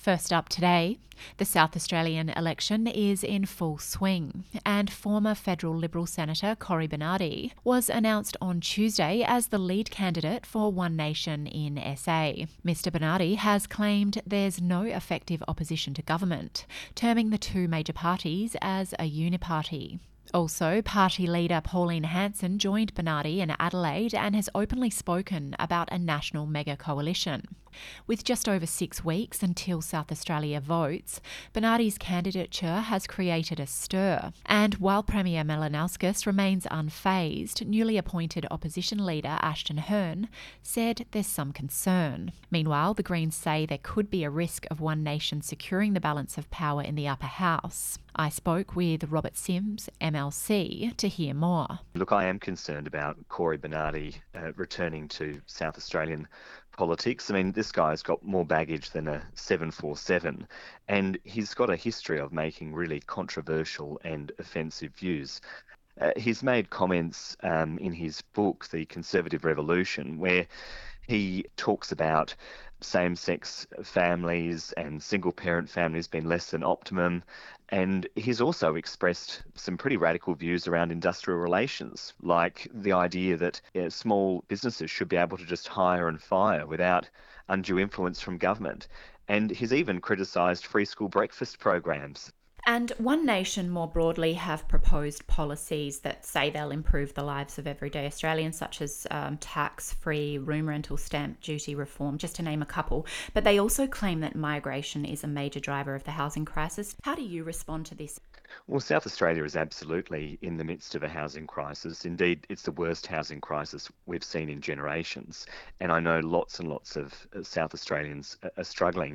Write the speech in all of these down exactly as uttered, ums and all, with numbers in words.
First up today, the South Australian election is in full swing, and former federal Liberal Senator Cory Bernardi was announced on Tuesday as the lead candidate for One Nation in S A. Mister Bernardi has claimed there's no effective opposition to government, terming the two major parties as a uniparty. Also, party leader Pauline Hanson joined Bernardi in Adelaide and has openly spoken about a national mega coalition. With just over six weeks until South Australia votes, Bernardi's candidature has created a stir. And while Premier Malinauskas remains unfazed, newly appointed opposition leader Ashton Hearn said there's some concern. Meanwhile, the Greens say there could be a risk of One Nation securing the balance of power in the upper house. I spoke with Robert Sims, M L C, to hear more. Look, I am concerned about Cory Bernardi uh, returning to South Australian politics. I mean, this guy's got more baggage than a seven forty-seven, and he's got a history of making really controversial and offensive views. Uh, he's made comments um, in his book, The Conservative Revolution, where he talks about same-sex families and single-parent families being less than optimum. And he's also expressed some pretty radical views around industrial relations, like the idea that you know, small businesses should be able to just hire and fire without undue influence from government. And he's even criticised free school breakfast programs. And One Nation more broadly have proposed policies that say they'll improve the lives of everyday Australians, such as um, tax-free room rental stamp duty reform, just to name a couple. But they also claim that migration is a major driver of the housing crisis. How do you respond to this? Well, South Australia is absolutely in the midst of a housing crisis. Indeed, it's the worst housing crisis we've seen in generations. And I know lots and lots of South Australians are struggling.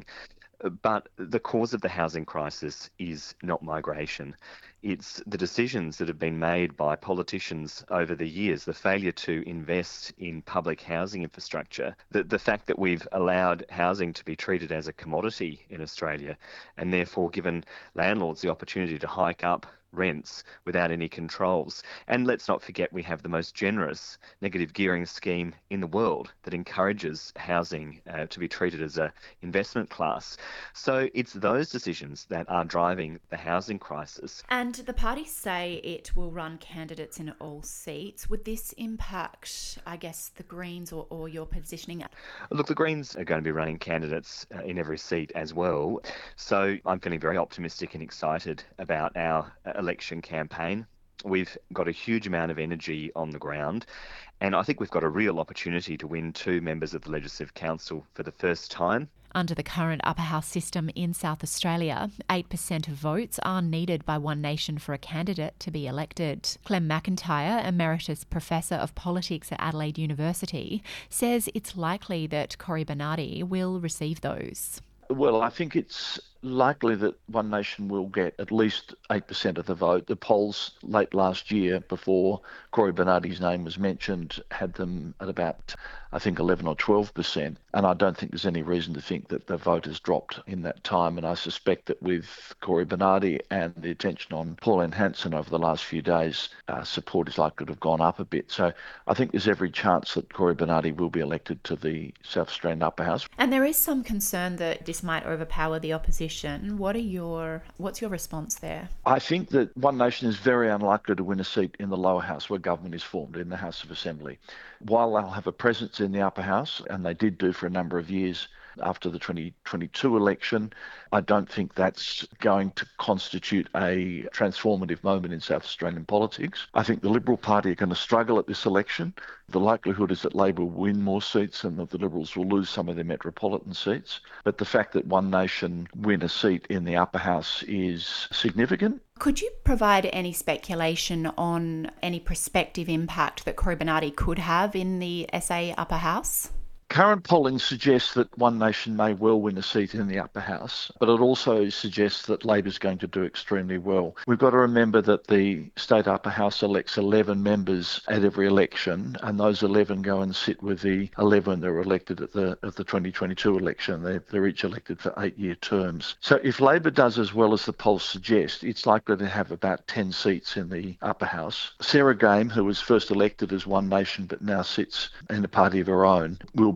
But the cause of the housing crisis is not migration. It's the decisions that have been made by politicians over the years, the failure to invest in public housing infrastructure, the, the fact that we've allowed housing to be treated as a commodity in Australia and therefore given landlords the opportunity to hike up rents without any controls. And let's not forget we have the most generous negative gearing scheme in the world that encourages housing uh, to be treated as an investment class. So it's those decisions that are driving the housing crisis. And the parties say it will run candidates in all seats. Would this impact, I guess, the Greens or, or your positioning? Look, the Greens are going to be running candidates uh, in every seat as well. So I'm feeling very optimistic and excited about our uh, election campaign. We've got a huge amount of energy on the ground, and I think we've got a real opportunity to win two members of the Legislative Council for the first time. Under the current upper house system in South Australia, eight percent of votes are needed by One Nation for a candidate to be elected. Clem McIntyre, Emeritus Professor of Politics at Adelaide University, says it's likely that Cory Bernardi will receive those. Well, I think it's likely that One Nation will get at least eight percent of the vote. The polls late last year, before Cory Bernardi's name was mentioned, had them at about, I think, eleven or twelve percent. And I don't think there's any reason to think that the vote has dropped in that time. And I suspect that with Cory Bernardi and the attention on Pauline Hanson over the last few days, uh, support is likely to have gone up a bit. So I think there's every chance that Cory Bernardi will be elected to the South Australian Upper House. And there is some concern that this might overpower the opposition. What are your, what's your response there? I think that One Nation is very unlikely to win a seat in the lower house where government is formed, in the House of Assembly. While they'll have a presence in the upper house, and they did do for a number of years after the twenty twenty-two election, I don't think that's going to constitute a transformative moment in South Australian politics. I think the Liberal Party are going to struggle at this election. The likelihood is that Labor will win more seats and that the Liberals will lose some of their metropolitan seats. But the fact that One Nation win a seat in the upper house is significant. Could you provide any speculation on any prospective impact that Cory Bernardi could have in the S A upper house? Current polling suggests that One Nation may well win a seat in the upper house, but it also suggests that Labor's going to do extremely well. We've got to remember that the state upper house elects eleven members at every election, and those eleven go and sit with the eleven that were elected at the at the twenty twenty-two election. They're, they're each elected for eight-year terms. So if Labor does as well as the polls suggest, it's likely to have about ten seats in the upper house. Sarah Game, who was first elected as One Nation but now sits in a party of her own, will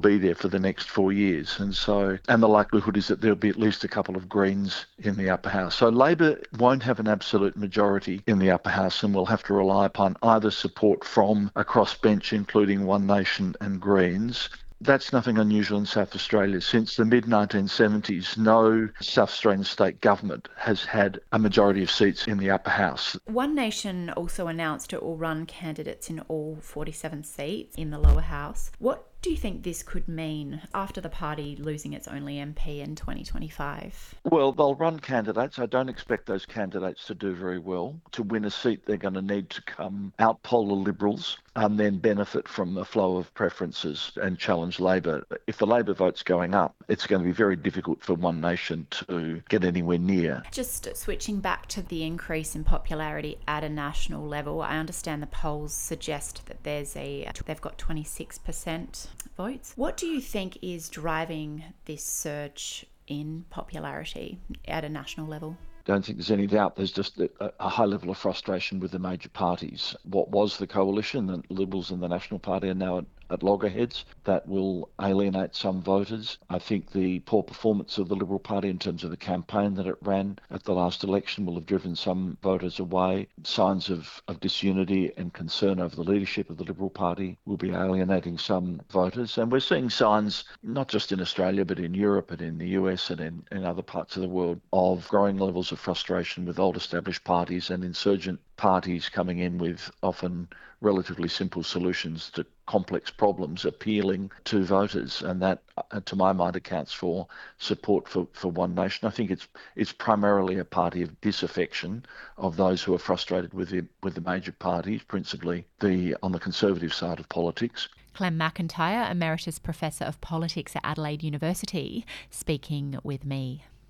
be there for the next four years. And so, and the likelihood is that there'll be at least a couple of Greens in the upper house. So Labor won't have an absolute majority in the upper house and will have to rely upon either support from a crossbench, including One Nation and Greens. That's nothing unusual in South Australia. Since the mid nineteen seventies, no South Australian state government has had a majority of seats in the upper house. One Nation also announced it will run candidates in all forty-seven seats in the lower house. What do you think this could mean after the party losing its only M P in twenty twenty-five? Well, they'll run candidates. I don't expect those candidates to do very well. To win a seat, they're going to need to come out-poll the Liberals and then benefit from the flow of preferences and challenge Labor. If the Labor vote's going up, it's going to be very difficult for One Nation to get anywhere near. Just switching back to the increase in popularity at a national level, I understand the polls suggest that there's a they've got twenty-six percent votes. What do you think is driving this surge in popularity at a national level? Don't think there's any doubt there's just a, a high level of frustration with the major parties. What was the coalition, the Liberals and the National Party, are now at, at loggerheads. That will alienate some voters. I think the poor performance of the Liberal Party in terms of the campaign that it ran at the last election will have driven some voters away. Signs of, of disunity and concern over the leadership of the Liberal Party will be alienating some voters. And we're seeing signs, not just in Australia, but in Europe and in the U S and in, in other parts of the world, of growing levels of frustration with old established parties and insurgent parties coming in with often relatively simple solutions to complex problems appealing to voters. And that, uh, to my mind, accounts for support for, for One Nation. I think it's it's primarily a party of disaffection of those who are frustrated with the, with the major parties, principally the on the conservative side of politics. Clem McIntyre, Emeritus Professor of Politics at Adelaide University, speaking with me.